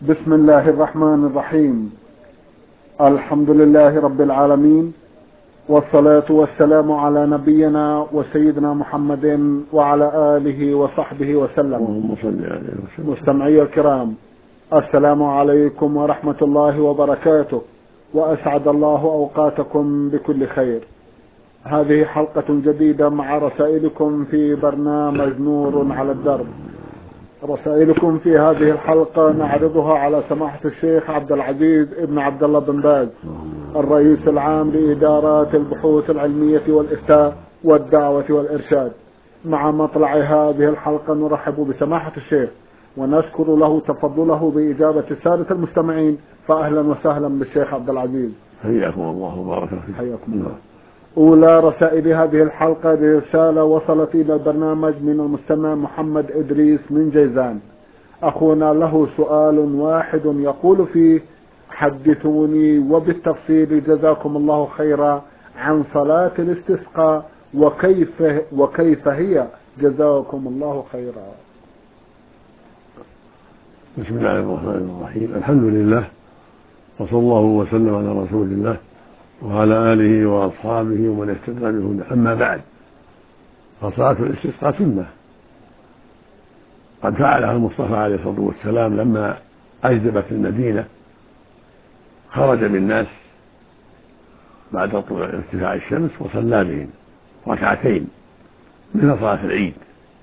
بسم الله الرحمن الرحيم. الحمد لله رب العالمين، والصلاة والسلام على نبينا وسيدنا محمد وعلى آله وصحبه وسلم. مستمعي الكرام، السلام عليكم ورحمة الله وبركاته، وأسعد الله أوقاتكم بكل خير. هذه حلقة جديدة مع رسائلكم في برنامج نور على الدرب. رسائلكم في هذه الحلقة نعرضها على سماحة الشيخ عبد العزيز ابن عبد الله بن باز، الرئيس العام لإدارات البحوث العلمية والإفتاء والدعوة والإرشاد. مع مطلع هذه الحلقة نرحب بسماحة الشيخ ونشكر له تفضله بإجابة السادة المستمعين، فأهلا وسهلا بالشيخ عبد العزيز. حياكم الله وبارك فيكم. حياكم الله. أولى رسائل هذه الحلقة برسالة وصلت إلى البرنامج من المستمع محمد إدريس من جيزان. أخونا له سؤال واحد يقول فيه: حدثوني وبالتفصيل جزاكم الله خيرا عن صلاة الاستسقاء وكيف هي، جزاكم الله خيرا. بسم الله الرحمن الرحيم. الحمد لله، وصلى الله وسلم على رسول الله وعلى آله وأصحابه ومن اهتدى بهداه. أما بعد، فصلاة الاستسقاء سنة قد فعلها المصطفى عليه الصلاة والسلام لما أجدبت المدينة، خرج بالناس بعد طلوع ارتفاع الشمس وصلى بهم ركعتين مثل صلاة العيد.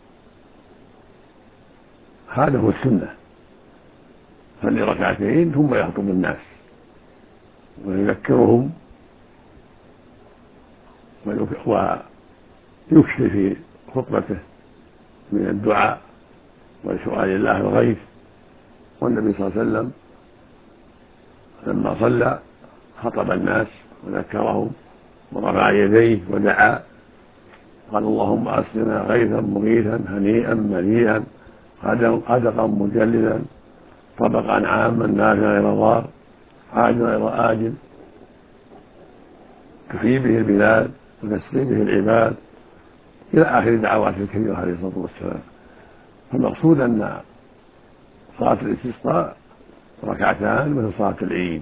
هذا هو السنة، صلي ركعتين ثم يخطب الناس ويذكرهم ويكثر في خطبته من الدعاء وسؤال الله الغيث. والنبي صلى الله عليه وسلم لما صلى خطب الناس وذكرهم ورفع يديه ودعا، قال: اللهم اسقنا غيثا مغيثا هنيئا مريئا غدقا مجللا طبقا عاما نافعا غير ضار عاجلا غير آجل تحيي به البلاد وتسقي به العباد، إلى آخر دعواته الكريمة عليه الصلاة والسلام. فالمقصود أن صلاة الاستسقاء ركعتان مثل صلاة العيد،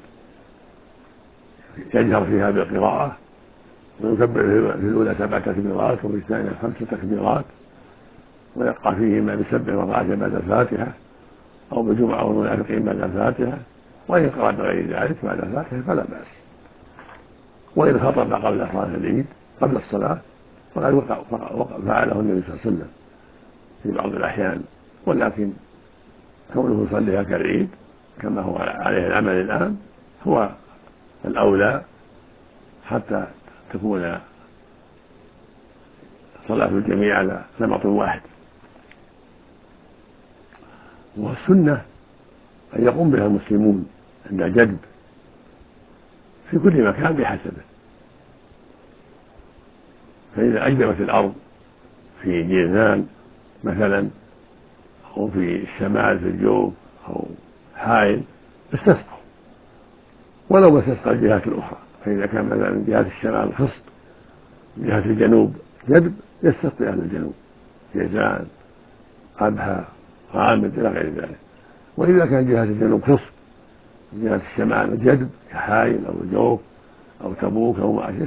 يجهر فيها بالقراءة ويكبر في الأولى 7 تكبيرات وفي الثانية 5 تكبيرات، ويقع فيهما بسبع مرات بعد الفاتحة أو بجمعة والمنافقين بعد الفاتحة، وإن قرأ بغير ذلك بعد الفاتحة فلا بأس. وإن خطب قبل صلاة العيد قبل الصلاة فقد فعله النبي صلى الله عليه وسلم في بعض الأحيان، ولكن كونه يصليها كالعيد كما هو عليه العمل الآن هو الأولى، حتى تكون صلاة الجميع على نمط واحد. والسنة أن يقوم بها المسلمون عند جدب في كل مكان بحسبه. فإذا أجدبت الأرض في جيزان مثلا أو في الشمال في الجوف أو حائل استسقوا، ولو استسقى الجهات الأخرى. فإذا كان مثلا جهة الشمال خصب، جهة الجنوب جدب، يستسقي أهل الجنوب جيزان أبها غامد إلى غير ذلك. وإذا كان جهة الجنوب خصب، جهة الشمال جدب كحائل أو الجوف أو تبوك أو ما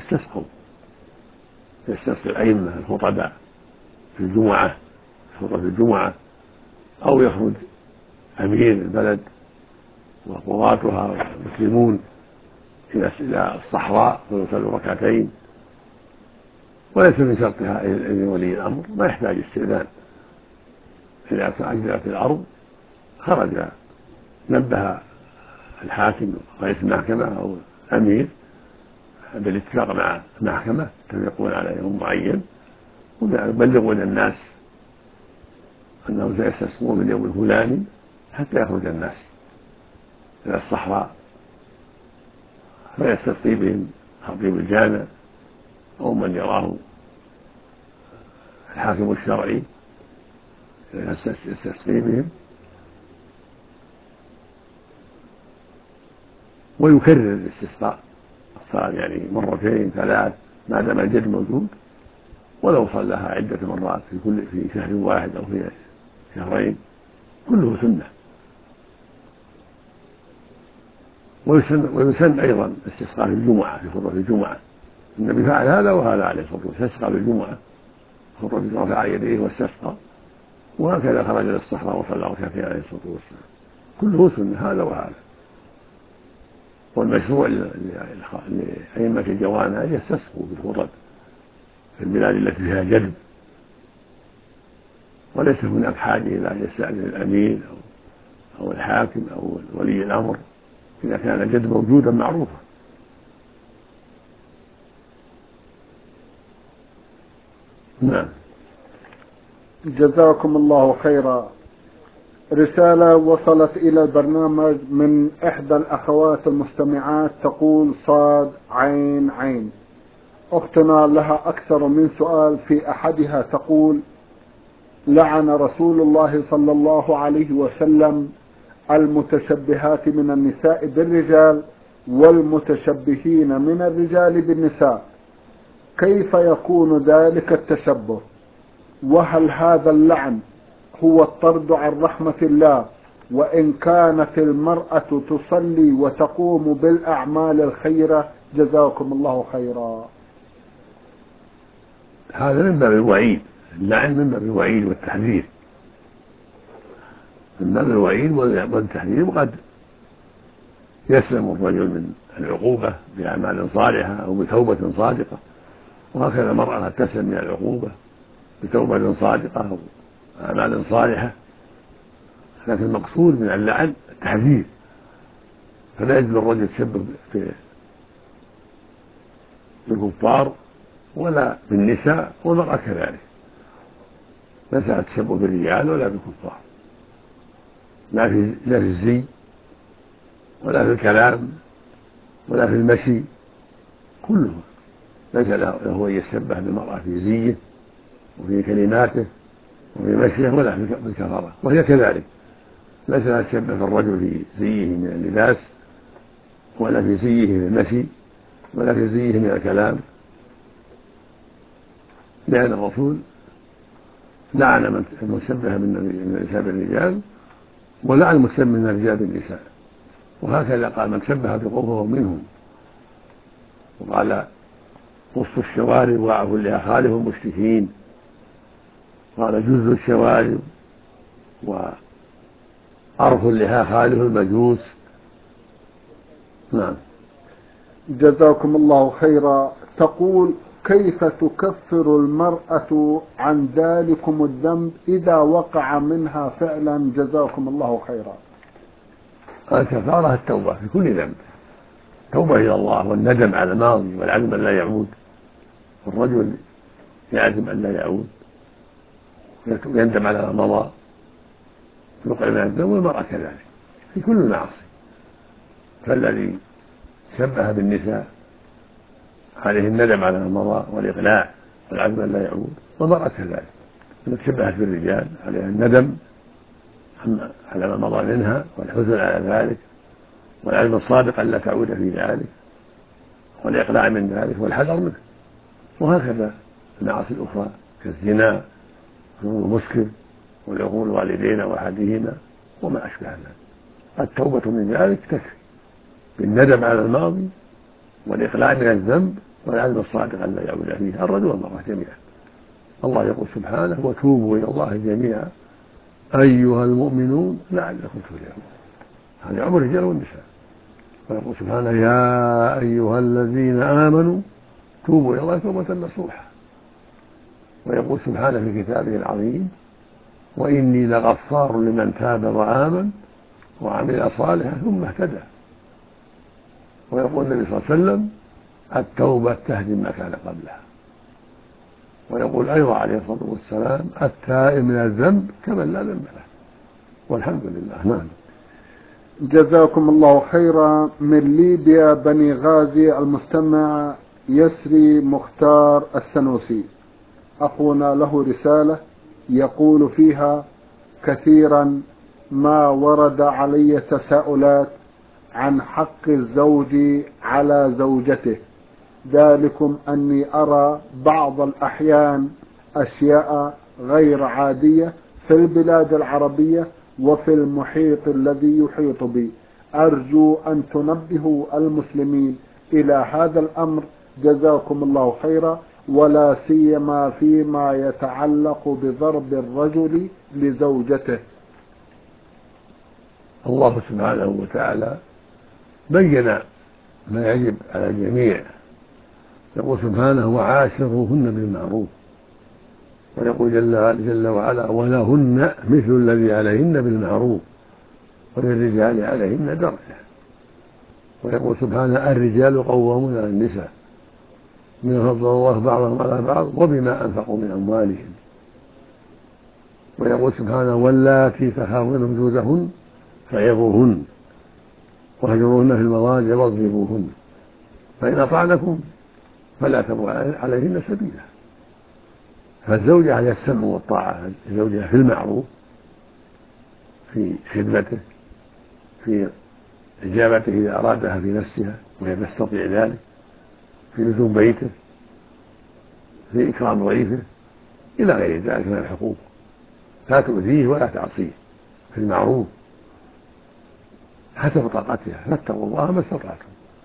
يستسقي الأئمة الخطباء في الجمعة، خطبة الجمعة، أو يخرج أمير البلد وقضاتها والمسلمون إلى الصحراء ويصلوا ركعتين. وليس من شرطها إذن ولي الأمر، ما يحتاج استئذان. إذا أجدلت الأرض خرج نبه الحاكم رئيس المحكمة أو الأمير بالاتفاق مع المحكمة، يتفقون على يوم معين ويبلغون الناس أنهم سيستسقون اليوم الفلاني حتى يخرج الناس إلى الصحراء، فيستسقي بهم خطيب الجامع أو من يراه الحاكم الشرعي يستسقي بهم، ويكرر الاستسقاء الصلاة يعني 2 3 ما دام الجد موجود، ولو صلىها عدة مرات في شهر واحد أو في شهرين كله سنة. ويسن أيضا استسقاء في الجمعة في خطبة الجمعة. النبي فعل هذا وهذا عليه الصلاة والسلام، استسقى في الجمعة خطبة الجمعة رفع يديه واستسقى، وهكذا خرج إلى الصحراء وصلى ركعتين عليه الصلاة والسلام. كله سنة هذا وهذا. والمشروع لأئمة الجوامع أن يستسقوا بالخطب في البلاد التي فيها جدب، وليس هناك حاجة إلى أن يستأذن الأمير أو الحاكم أو ولي الأمر إذا كان الجدب موجودا معروفا. نعم. جزاكم الله خيرا. رسالة وصلت إلى البرنامج من إحدى الأخوات المستمعات تقول: صاد عين عين. أختنا لها أكثر من سؤال. في أحدها تقول: لعن رسول الله صلى الله عليه وسلم المتشبهات من النساء بالرجال والمتشبهين من الرجال بالنساء، كيف يكون ذلك التشبه؟ وهل هذا اللعن هو الطرد عن رحمة الله وإن كانت المرأة تصلي وتقوم بالأعمال الخيرة؟ جزاكم الله خيرا. هذا من باب الوعيد، اللعن من باب الوعيد والتحذير، من باب الوعيد والتحذير. وقد يسلم الرجل من العقوبة بأعمال صالحة أو بتوبة صادقة، وهكذا المرأة قد تسلم من العقوبة بتوبة صادقة أو أعمال صالحة. لكن المقصود من اللعن التحذير، فلا يجوز للرجل يتسبب بالكفار ولا بالنساء، والمرأة كذلك ليس التسبب بالرجال ولا بالكفار، لا في الزي ولا في الكلام ولا في المشي، كله ليس له أن يتشبه بالمرأة في زيه وفي كلماته وفي مشيه ولا في الكفارة. وهي كذلك ليس لها تشبه بالرجل في زيه من اللباس ولا في زيه من المشي ولا في زيه من الكلام، لأن الرسول لعن المتشبه من النساء بالرجال ولعن المتشبه من الرجال بالنساء، وهكذا قال: من شبه بقوم فهو منهم. وقال: قص الشوارب واعفوا لأخالف المشركين. قال: جز الشوارب وأرف لها خالف المجوس. نعم. جزاكم الله خيرا. تقول: كيف تكفر المرأة عن ذلكم الذنب إذا وقع منها فعلا؟ جزاكم الله خيرا. الكفارة التوبة في كل ذنب، توبة إلى الله والندم على الماضي والعزم أن لا يعود. الرجل يعزم أن لا يعود ويندم على ما مضى يقع من الذنب، والمرأة كذلك في كل المعاصي. فالذي شبه بالنساء عليه الندم على ما مضى والإقلاع والعزم أن لا يعود، والمرأة كذلك إذا تشبهت بالرجال عليها الندم على ما مضى منها والحزن على ذلك والعزم الصادق أن لا تعود في ذلك والإقلاع من ذلك والحذر منه. وهكذا المعاصي الأخرى كالزنا والمسكر والعقوق الوالدين وأحدهما وما أشبه ذلك. التوبة من ذلك تكفي بالندم على الماضي والإقلاع من الذنب والعزم الصادق أن لا يعود فيه الرجل والمرأة جميعا. الله يقول سبحانه: وتوبوا إلى الله جميعا أيها المؤمنون لعلكم تفلحون. هذا عمر الرجال والنساء. ويقول سبحانه: يا أيها الذين آمنوا توبوا إلى الله توبة نصوحا. ويقول سبحانه في كتابه العظيم: وإني لغفار لمن تاب وآمن وعمل صالحا ثم اهتدى. ويقول النبي صلى الله عليه وسلم: التوبة تهدم ما كان قبلها. ويقول أيضا عليه الصلاة والسلام: التائب من الذنب كمن لا ذنب له. والحمد لله. نعم. جزاكم الله خيرا. من ليبيا بني غازي المستمع يسري مختار السنوسي، أخونا له رسالة يقول فيها: كثيرا ما ورد علي تساؤلات عن حق الزوج على زوجته، ذلكم أني أرى بعض الأحيان أشياء غير عادية في البلاد العربية وفي المحيط الذي يحيط بي. أرجو أن تنبهوا المسلمين إلى هذا الأمر جزاكم الله خيرا، ولا سيما فيما يتعلق بضرب الرجل لزوجته. الله سبحانه وتعالى بين ما يجب على الجميع، يقول سبحانه وعاشروهن بالمعروف، ويقول جل وعلا ولهن مثل الذي عليهن بالمعروف وللرجال عليهن درجة، ويقول سبحانه الرجال قوامون على النساء بما فضل الله بعضهم على بعض وبما أنفقوا من أموالهم، ويقول سبحانه واللاتي تخافون نشوزهن فعظوهن واهجروهن في المضاجع واضربوهن فإن أطعنكم فلا تبغوا عليهن سبيلا. فالزوجة عليها السمع والطاعة لزوجها في المعروف، في خدمته، في إجابته إذا أرادها في نفسها وهي تستطيع ذلك، في لزوم بيته، في إكرام ضيفه، إلى غير ذلك من الحقوق، لا تؤذيه ولا تعصيه في المعروف حسب طاقتها، فاتقوا الله ما استطعتم.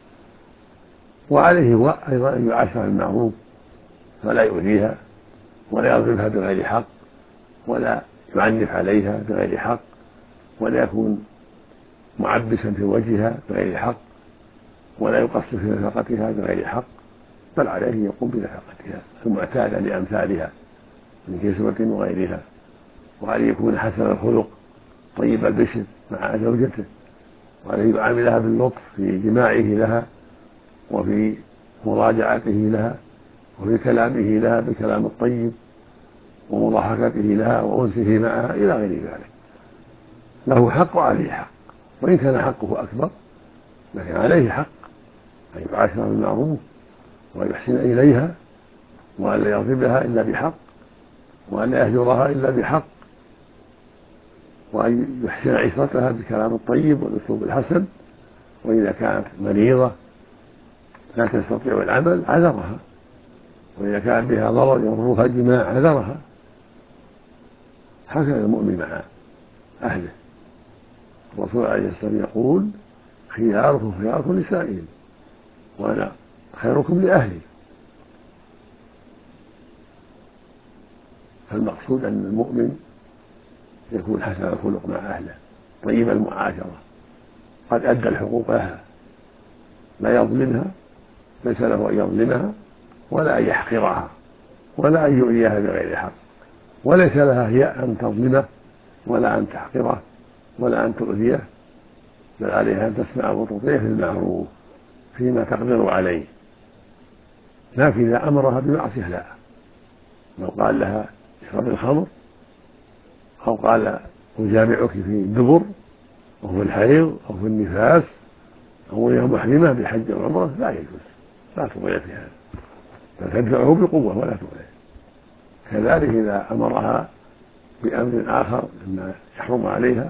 وعليه هو أيضا أن يعاشرها بالمعروف فلا يؤذيها ولا يضربها بغير حق ولا يعنف عليها بغير حق ولا يكون معبسا في وجهها بغير حق ولا يقصر في نفقتها بغير حق، بل عليه يقوم بنفقتها المعتادة لأمثالها من كسوة وغيرها، وعليه يكون حسن الخلق طيب البشر مع زوجته، وعليه يعاملها باللطف في جماعه لها وفي مراجعته لها وفي كلامه لها بالكلام الطيب ومضاحكته لها وأنسه معها إلى غير ذلك. له حق وعليه حق، وإن كان حقه أكبر لكن عليه حق أن يعاشرها بالمعروف وأن يحسن إليها وأن لا يضربها إلا بحق وأن لا يهجرها إلا بحق وأن يحسن عشرتها بالكلام الطيب والأسلوب الحسن، وإذا كانت مريضة لا تستطيع العمل عذرها، وإذا كان بها ضرر يضرها الجماع عذرها. هكذا المؤمن مع أهله. الرسول عليه الصلاة والسلام يقول خياركم خياركم لسائهم وأنا خيركم لأهلي. فالمقصود أن المؤمن يكون حسن الخلق مع أهله طيب المعاشرة، قد أدى الحقوق لها، لا يظلمها، ليس له أن يظلمها ولا أن يحقرها ولا أن يؤذيها بغير حق، وليس لها هي أن تظلمه ولا أن تحقره ولا أن تؤذيه، بل عليها أن تسمع وتطيع في المعروف فيما تقدر عليه، لكن إذا أمرها بمعصية لا. لو قال لها اشرب الخمر أو قال أجامعك في الدبر أو في الحيض أو في النفاس أو وهي محرمة بحج أو عمرة لا يجوز، لا تطيع في هذا، بل تدفعه بقوة ولا تطيع. كذلك إذا أمرها بأمر آخر مما يحرم عليها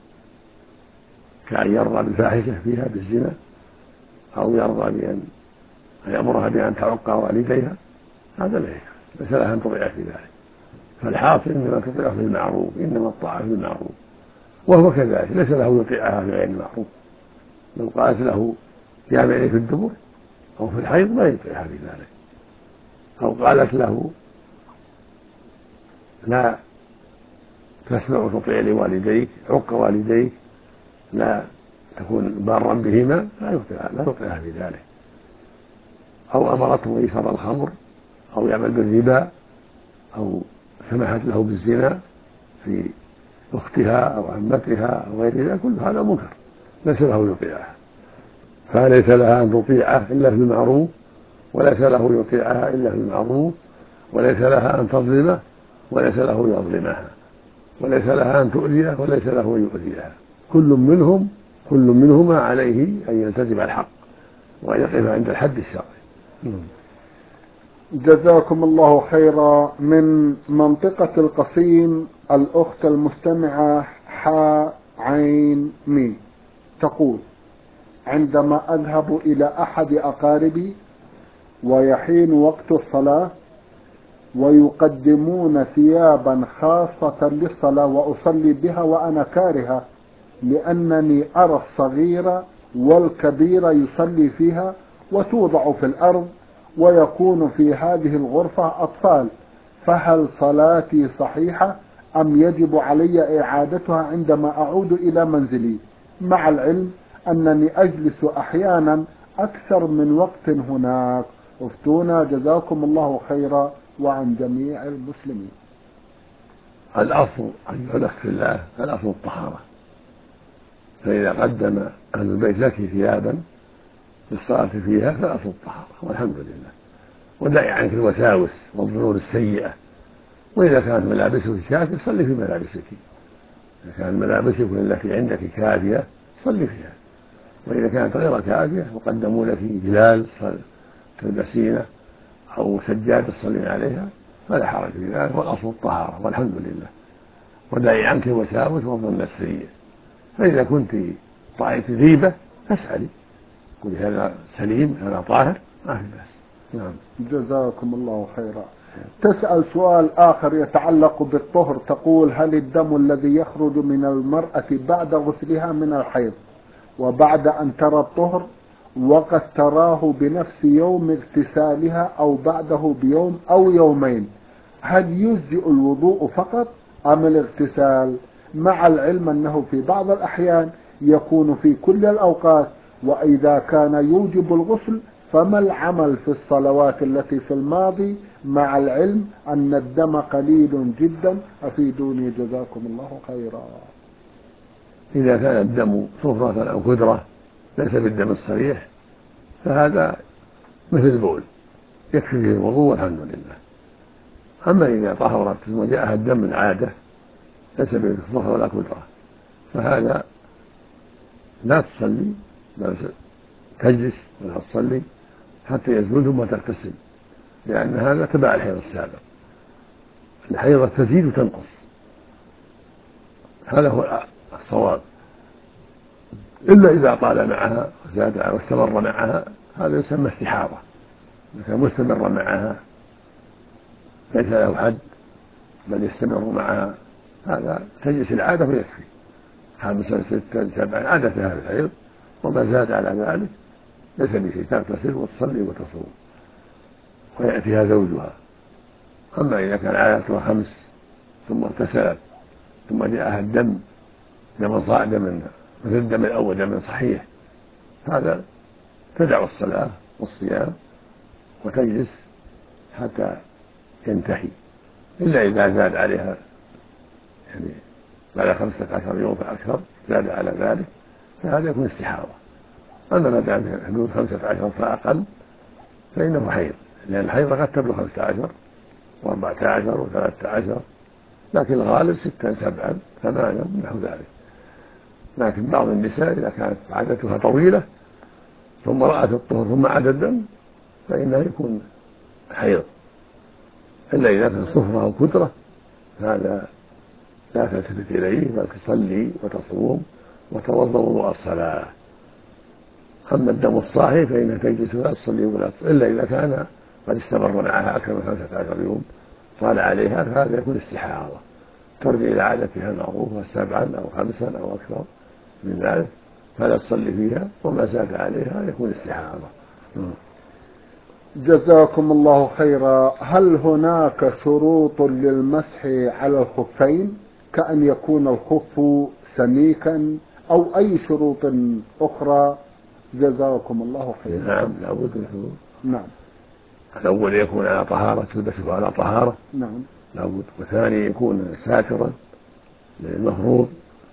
كأن يرضى بالفاحشة فيها بالزنا أو يرضى بأن يأمرها بأن تعق والديها، هذا لا يجوز، ليس لها أن تطيع في ذلك. فالحاصل إنما تطيع في المعروف، إنما الطاعة في المعروف، وهو كذلك ليس له يطيعها في غير المعروف. لو قالت له جامعني في الدبر أو في الحيض ما يطيعها في ذلك، أو قالت له لا تسمع وتطيع لوالديك عق والديك لا تكون بارا بهما لا يطيعها في ذلك، أو أمرته يشرب الخمر أو يعمل بالربا أو سمحت له بالزنا في أختها أو عمتها أو غير ذلك، كل هذا منكر ليس له يطيعها، فليس لها أن تطيعه إلا في المعروف، وليس له يطيعها إلا في المعروف، وليس لها أن تظلمه وليس له يظلمها، وليس لها أن تؤذيه وليس له أن يؤذيها. كل منهما عليه أن يلتزم الحق وأن يقف عند الحد الشرعي. جزاكم الله خيرا. من منطقة القصيم الأخت المستمعة عين ميم تقول عندما أذهب إلى أحد أقاربي ويحين وقت الصلاة ويقدمون ثيابا خاصة للصلاة وأصلي بها وأنا كارهة لأنني أرى الصغير والكبير يصلي فيها وتوضع في الأرض ويكون في هذه الغرفة أطفال، فهل صلاتي صحيحة أم يجب علي إعادتها عندما أعود إلى منزلي، مع العلم أنني أجلس أحيانا أكثر من وقت هناك؟ افتونا جزاكم الله خيرا وعن جميع المسلمين. الأصل أيها الأخ في الله، الأصل الطهارة، فإذا قدم أهل البيت لك ثيابا للصلاة فيها فالأصل الطهارة والحمد لله، ودعي عنك الوساوس والظنون السيئة. وإذا كانت ملابسك كافية صلي في ملابسك، إذا كانت ملابسك التي عندك كافية صلي فيها، وإذا كانت غير كافية وقدموا لك جلال تلبسينه أو سجادة تصلين عليها فلا حرج في ذلك، والأصل الطهارة والحمد لله، ودعي عنك الوساوس والظن السيء. فإذا كنت رأيت ذيبة فاسألي، قولي هذا سليم هذا طاهر ما في بأس. نعم جزاكم الله خيرا. تسأل سؤال آخر يتعلق بالطهر، تقول: هل الدم الذي يخرج من المرأة بعد غسلها من الحيض وبعد أن ترى الطهر وقد تراه بنفس يوم اغتسالها أو بعده بيوم أو يومين، هل يجزئ الوضوء فقط أم الاغتسال، مع العلم أنه في بعض الأحيان يكون في كل الأوقات؟ وإذا كان يوجب الغسل فما العمل في الصلوات التي في الماضي، مع العلم أن الدم قليل جدا؟ أفيدوني جزاكم الله خيرا. إذا كان الدم صفرة أو كدرة ليس بالدم الصريح فهذا مثل البول يكفي فيه الوضوء والحمد لله. أما إذا طهرت ثم جاءها الدم من عادة ليس بالصفرة ولا كدرة فهذا لا تصلي بل تجلس ولا تصلي حتى يزول ثم تغتسل، لأن هذا تبع الحيض السابق. الحيضة تزيد وتنقص، هذا هو الصواب، إلا إذا طال معها وزاد واستمر معها هذا يسمى استحاضة. إذا كان مستمر معها ليس له حد بل يستمر معها هذا تجلس العادة ويكفي 5 6 7 عادة هذا الحيض، وما زاد على ذلك ليس بشيء، تغتسل وتصلي وتصوم ويأتيها زوجها. أما إذا كان عادتها 5 ثم اغتسلت ثم جاءها الدم دم صاعدا مثل الدم الأول دم صحيح، هذا تدع الصلاة والصيام وتجلس حتى ينتهي، إلا إذا زاد عليها يعني بعد 15 يوم فأكثر زاد على ذلك فهذا يكون استحاضة. أما ما دام في حدود 15 فأقل فإنه حيض، لأن الحيض قد تبلغ 15 و14 و13، لكن الغالب 6 7 8 نحو ذلك. لكن بعض النساء إذا كانت عادتها طويلة ثم رأت الطهر ثم عاد الدم فإنه يكون حيض، إلا إذا كان صفرة أو كدرة هذا لا تلتفت إليه بل تصلي وتصوم وتوضأ وضوء الصلاة. أما الدم الصاحي فإنها تجلس ولا تصلي ولا تصلي، إلا إذا كان قد استمر معها أكثر من 15 يوم طال عليها فهذا يكون استحاضة، ترجع إلى عادتها المعروفة 7 أو 5 أو أكثر من ذلك فلا تصلي فيها، وما زاد عليها يكون استحاضة. جزاكم الله خيرا. هل هناك شروط للمسح على الخفين كأن يكون الخف سميكا أو أي شروط أخرى؟ جزاكم الله خيرا. نعم لابد من شروط. نعم. الأول يكون على طهارة، تلبسه على طهارة نعم لابد، والثاني يكون ساترا للمفروض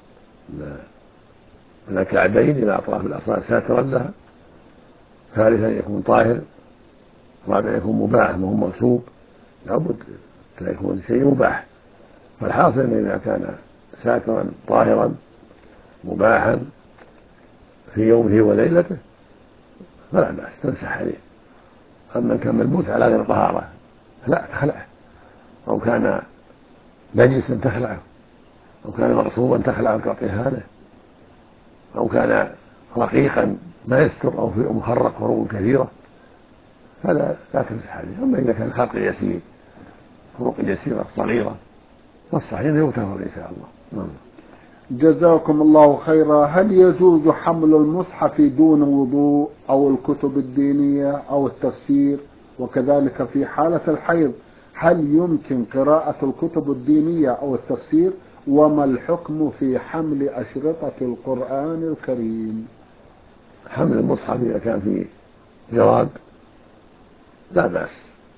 من الكعبين إلى أطراف الأصابع ساترا لها، ثالثا يكون طاهر، رابعا يكون مباح وهو مغصوب، لابد أن يكون شيء مباح. فالحاصل أن إذا كان ساترا طاهرا مباحا في يومه وليلته فلا بأس تمسح عليه. أما كان ملبوس على غير طهارة لا تخلعه، أو كان نجسا تخلعه، أو كان مغصوبا تخلعه وتعطيه هذا، أو كان رقيقا ما يستر أو في مخرق فروق كثيرة فلا لا تمسح عليه. أما إذا كان خرق يسير فروق يسيرة صغيرة فالصحيح يغتفر إن شاء الله. جزاكم الله خيرا. هل يجوز حمل المصحف دون وضوء أو الكتب الدينية أو التفسير؟ وكذلك في حالة الحيض هل يمكن قراءة الكتب الدينية أو التفسير؟ وما الحكم في حمل أشرطة القرآن الكريم؟ حمل المصحف إذا كان في جراد لا بأس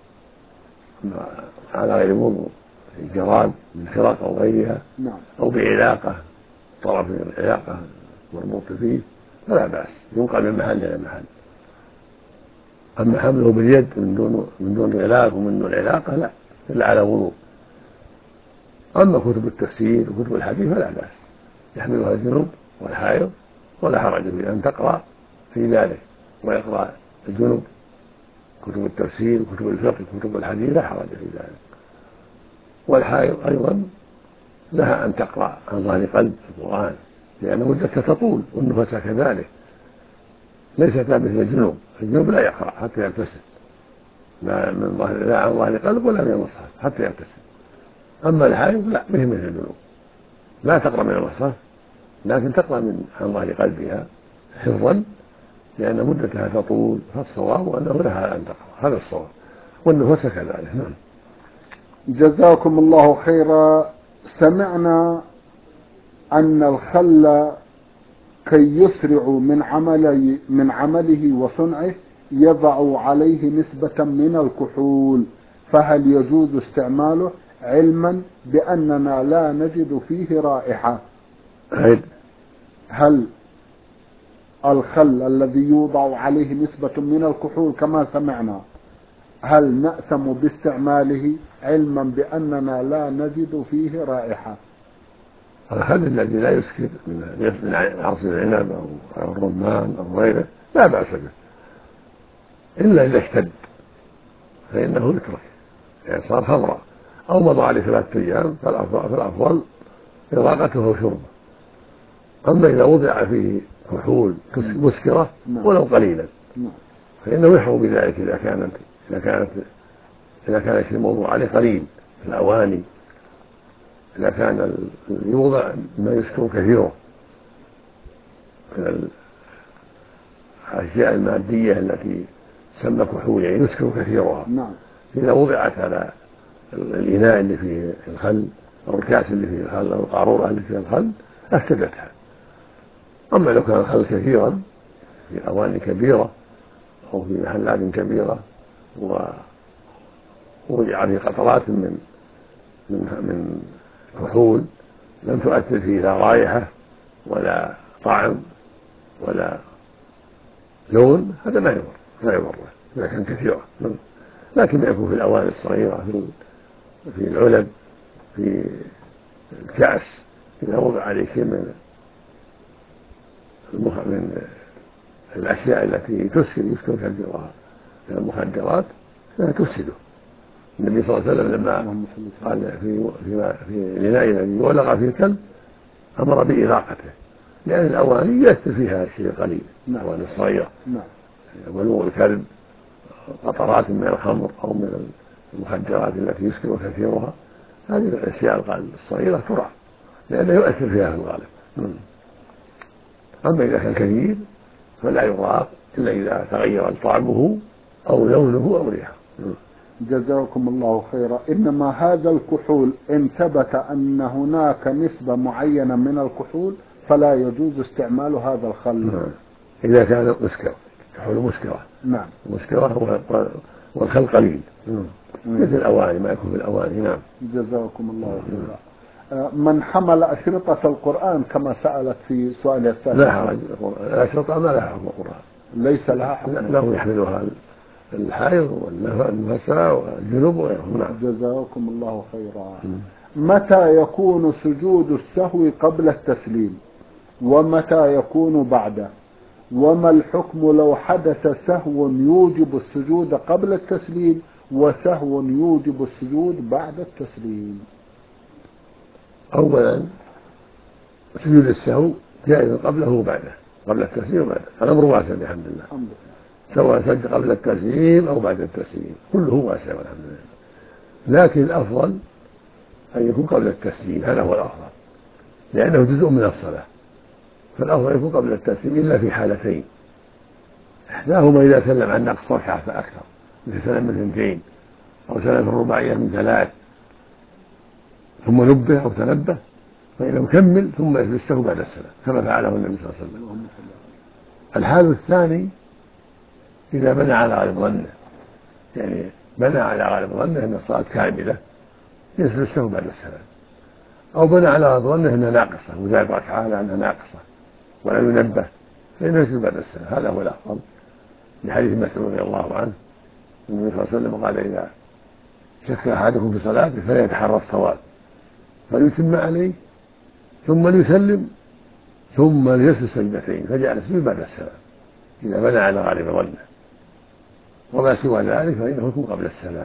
على غير وضوء، الجراد من خرق أو غيرها أو بعلاقة طرف العلاقة مربوط فيه فلا بأس، ينقل من محل إلى محل. أما حمله باليد من دون غلاف ومن دون علاقة لا، إلا على وضوء. أما كتب التفسير وكتب الحديث فلا بأس، يحملها الجنوب والحائض ولا حرج في أن تقرأ في ذلك، ويقرأ الجنوب كتب التفسير وكتب الفقه وكتب الحديث لا حرج في ذلك. والحائض أيضا لها أن تقرأ عن ظهر قلب القرآن لأن مدتها تطول، والنفس كذلك ليست مثل الجنوب. الجنوب لا يقرأ حتى يغتسل، لا عن ظهر قلب ولا من المصحف حتى يغتسل. أما الحائض لا، به مثل الجنوب، لا تقرأ من المصحف لكن تقرأ عن ظهر قلبها حفظا لأن مدتها تطول، فالصواب أنه لها أن تقرأ، هذا الصواب، والنفس كذلك. نعم. جزاكم الله خيرا. سمعنا أن الخل كي يسرع من عمله وصنعه يضع عليه نسبة من الكحول، فهل يجوز استعماله علما بأننا لا نجد فيه رائحة؟ هل الخل الذي يوضع عليه نسبة من الكحول كما سمعنا هل نأثم باستعماله علما بأننا لا نجد فيه رائحة؟ الخل الذي لا يسكر من عصير العنب أو الرمان أو غيره لا بأس به، إلا إذا اشتد فإنه يترك، يعني صار خمرا أو مضى عليه 3 أيام فالأفضل إراقته وشربه. أما إذا وضع فيه كحول مسكرة ولو قليلا فإنه يحرم بذلك إذا كان الموضوع عليه قليل في الأواني. إذا كان يوضع ما يسكر كثيره من الأشياء المادية التي تسمى كحول، يعني يسكر كثيرها، إذا وضعت على الإناء اللي فيه الخل أو الكأس اللي فيه الخل أو القارورة اللي فيها الخل أفسدتها. أما لو كان الخل كثيرا في أواني كبيرة أو في محلات كبيرة ووضع في قطرات من كحول لم تؤثر فيه لا رائحة ولا طعم ولا لون، هذا ما يضر إذا كان كثيرا. لكن يكون في الأواني الصغيرة في العلب في الكأس إذا وضع عليه شيء من الأشياء التي يسكر كثيرها من المخدرات فلا تفسده. النبي صلى الله عليه وسلم لما قال في الإناء الذي ولغ فيه الكلب أمر بإراقته، لأن الأواني يأثر فيها شيء قليل، الأواني الصغيرة ولوغ الكلب قطرات من الخمر أو من المخدرات التي يسكر كثيرها، هذه الأشياء الصغيرة ترى لأنه يؤثر فيها في الغالب. أما إذا كان كثير فلا يراق إلا إذا تغير طعمه أو لونه أو ريحه. جزاكم الله خيرا. إنما هذا الكحول إن ثبت أن هناك نسبة معينة من الكحول فلا يجوز استعمال هذا الخل. إذا كان مسكر، كحول مسكرة. مسكرة والخل قليل مثل الأواني، ما يكون في الأواني. نعم. جزاكم الله خيرا. من حمل أشرطة القرآن كما سألت في سؤال الثاني لا حرج، الأشرطة ما لها حكم القرآن، ليس لها حكم، له يحملها الحائض والنفساء والجنوب وغيرهم. نعم. جزاكم الله خيرا. متى يكون سجود السهو قبل التسليم ومتى يكون بعده؟ وما الحكم لو حدث سهو يوجب السجود قبل التسليم وسهو يوجب السجود بعد التسليم؟ أولا سجود السهو جائز قبله وبعده، قبل التسليم وبعده، الأمر واسع بحمد الله، سواء سجد قبل التسليم أو بعد التسليم كله واسع والحمد لله. لكن الأفضل أن يكون قبل التسليم، هذا هو الأفضل، لأنه جزء من الصلاة، فالأفضل يكون قبل التسليم إلا في حالتين: إحداهما إذا سلم عن نقص ركعة فأكثر، مثل سلم من 2 أو سلم في الرباعية من 3 ثم نبه أو تنبه، فإنه يكمل ثم يجلسه بعد السلام كما فعله النبي صلى الله عليه وسلم. الحال الثاني إذا بنى على غالب ظنه، يعني بنى على غالب ظنه أن الصلاة كاملة، يجلسه بعد السلام، أو بنى على غالب ظنه أنها ناقصة وزاد ركعة على أنها ناقصة ولا ينبه، فإنه يجلس بعد السلام. هذا هو الأفضل، لحديث مسعود رضي الله عنه النبي صلى الله عليه وسلم قال: إذا شك أحدكم في صلاته فليتحرى الصواب فليتم عليه ثم ليسلم ثم ليسجد سجدتين فجعل السجود بعد السلام إذا بنى على غالب ظنه، وما سوى ذلك فإنه يكون قبل السلام.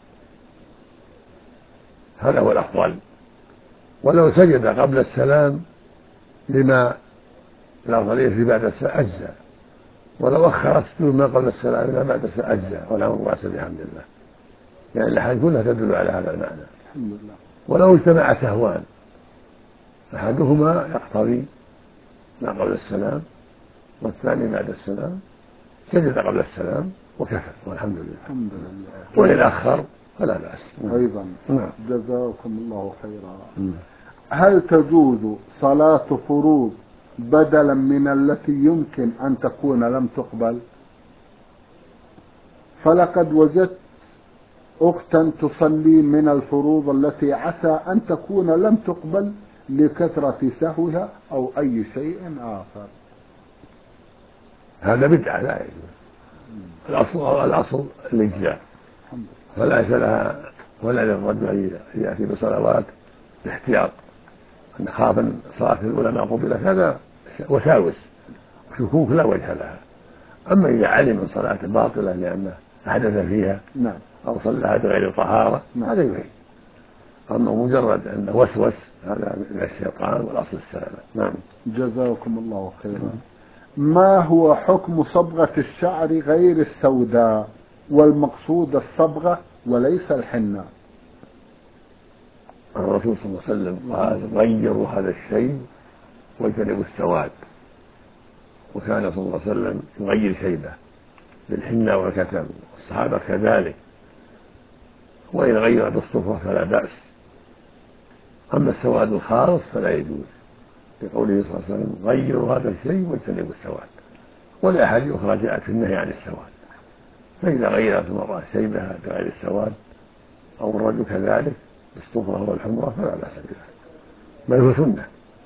هذا هو الأفضل. ولو سجد قبل السلام لما الأفضلية بعد السلام أجزاء، ولو أخر السجود ما قبل السلام إلى بعد السلام أجزاء، والأمر واسع بحمد الله، يعني الأحاديث كلها تدل على هذا المعنى. الحمد لله. ولو اجتمع سهوان أحدهما يقتضي ما قبل السلام والثاني بعد السلام، سجد قبل السلام وكفى والحمد لله. الحمد لله. وإن أخر فلا بأس. أيضا. نعم. جزاكم الله خيرا. هل تجوز صلاة فروض بدلا من التي يمكن أن تكون لم تقبل؟ فلقد وجدت أختا تصلي من الفروض التي عسى أن تكون لم تقبل لكثرة سهوها أو أي شيء آخر. هذا بدعة لا يجوز. الأصل الإجزاء، فليس لها ولا للرجل أن يأتي بصلوات باحتياط أن خاف أن صلاة الأولى ما قبلت، هذا وساوس وشكوك لا وجه لها. أما إذا علم من صلاة باطلة لأنه أحدث فيها أو صلىها بغير طهارة هذا يعيد. أما مجرد أنه وسوس هذا من الشيطان، والأصل السلامة. نعم. جزاكم الله خيرا. ما هو حكم صبغة الشعر غير السوداء والمقصود الصبغة وليس الحنة؟ الرسول صلى الله عليه وسلم قال: غيروا هذا الشيء واجتنبوا السواد. وكان صلى الله عليه وسلم يغير شيبه بالحنة والكتم، والصحابة كذلك، وإن غير بالصفرة فلا بأس. أما السواد الخالص فلا يجوز، لقوله صلى الله عليه وسلم: غيروا هذا الشيء واجتنبوا السواد. والأحاديث أخرى جاءت في النهي عن السواد، فإذا غيرت المرأة شيبها بغير السواد أو الرجل كذلك بالصفرة والحمرة فلا بأس بها، بل هو سنة.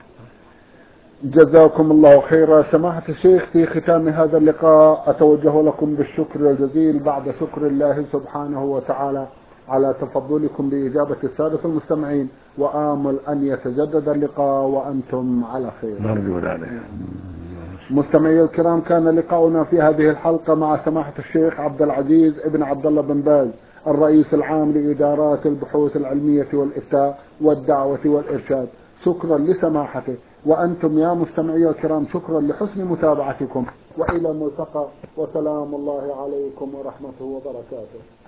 جزاكم الله خيرا. سماحة الشيخ، في ختام هذا اللقاء أتوجه لكم بالشكر الجزيل بعد شكر الله سبحانه وتعالى على تفضلكم بإجابة السادة المستمعين، وآمل أن يتجدد اللقاء وأنتم على خير. نرجو ذلك. مستمعي الكرام، كان لقاؤنا في هذه الحلقة مع سماحة الشيخ عبد العزيز ابن عبد الله بن باز، الرئيس العام لإدارات البحوث العلمية والإفتاء والدعوة والإرشاد. شكرا لسماحته، وأنتم يا مستمعي الكرام شكرا لحسن متابعتكم، وإلى الملتقى، وسلام الله عليكم ورحمته وبركاته.